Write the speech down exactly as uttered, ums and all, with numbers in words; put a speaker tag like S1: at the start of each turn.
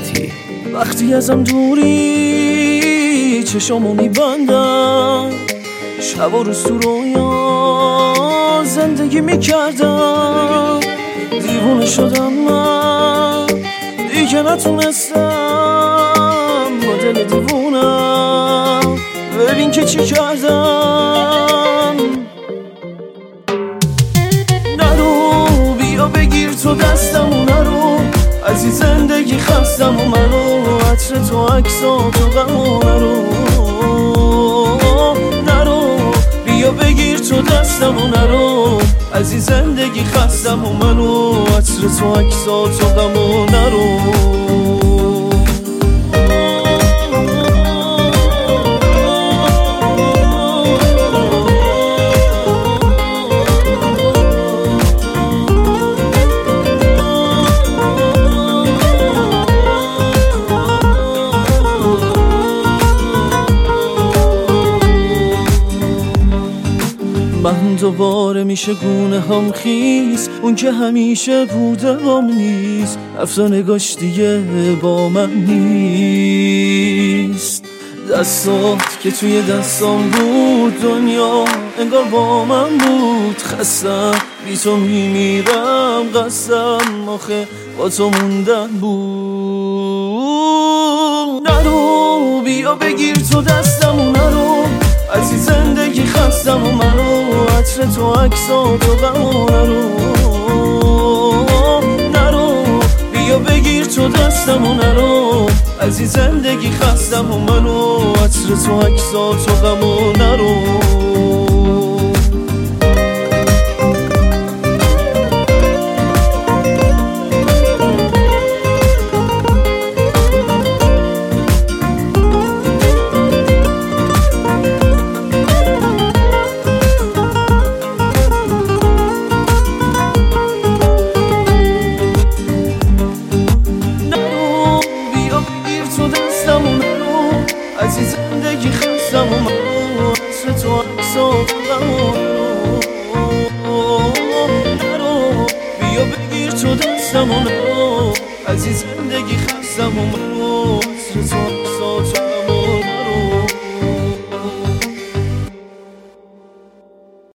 S1: مهدی.
S2: وقتی ازم دوری چشامو میبندم، شب و روز تو رویا زندگی میکردم. دیوونه شدم من دیگه نتونستم با دل دیوونم، ببین که چی کردم. نرو بیا بگیر تو دستمو، نرو از این زندگی خستم و منو، عطر تو عکساتو غمو، نرو نرو بیا بگیر تو دستمو، نرو از این زندگی خستم و منو، عطر تو عکساتو غمو، نرو. من دوباره میشه گونه هم خیز، اون که همیشه بوده هم نیست، رفت و نگاش دیگه با من نیست. دستات که توی دستام بود دنیا انگار با من بود، خستم بی تو میمیرم قسم آخه با تو موندن بود. نرو بیا بگیر تو دستمو، نرو از این زندگی خستم و منو، عطر تو عکساتو غمو، نرو نرو بیا بگیر تو دستمو، نرو از این زندگی خستم و منو، عطر تو عکساتو غمو، نرو. از این زندگی خستم و منو، عطر تو عکساتو غمو، نرو بیا بگیر تو دستمو، نرو از این زندگی خستم و منو، عطر تو